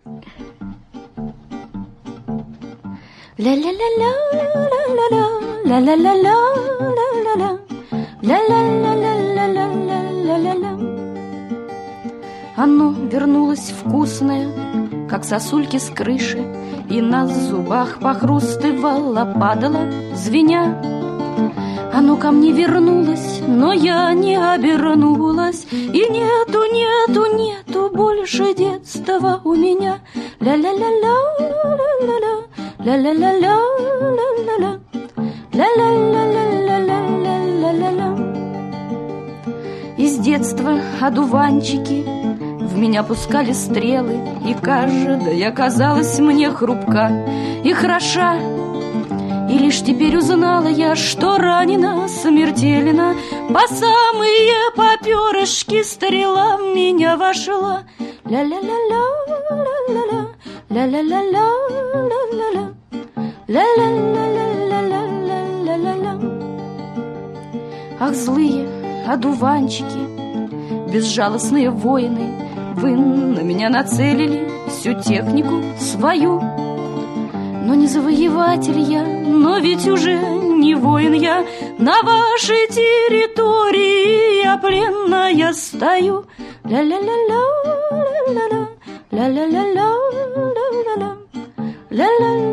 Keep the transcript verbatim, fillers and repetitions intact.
Ля-ля-ля-ля, ля-ля-ля, ля-ля-ля-ля, ля-ля-ля, ля-ля-ля-ля-ля-ля-ля-ля-ля. Оно вернулось вкусное, как сосульки с крыши, и на зубах похрустывало, падало, звеня. Оно ко мне вернулось, но я не обернулась, и нету, нету, нету больше детства у меня. Ля-ля-ля-ля, ля-ля-ля, ля-ля-ля-ля, ля-ля-ля, ля-ля-ля-ля-ля-ля-ля-ля. Из детства одуванчики в меня пускали стрелы, и каждая казалась мне хрупка и хороша. И лишь теперь узнала я, что ранена смертельно, по самые поперышки стрела в меня вошла. Ля-ля-ля-ля, ля-ля-ля, ля-ля-ля-ля, ля-ля-ля, ля-ля-ля-ля-ля-ля-ля-ля. Ах, злые одуванчики, безжалостные воины, вы на меня нацелили всю технику свою. Но не завоеватель я, но ведь уже не воин я. На вашей территории я пленная стою. Ля-ля-ля-ля, ля-ля-ля, ля-ля-ля-ля, ля-ля-ля, ля-ля-ля.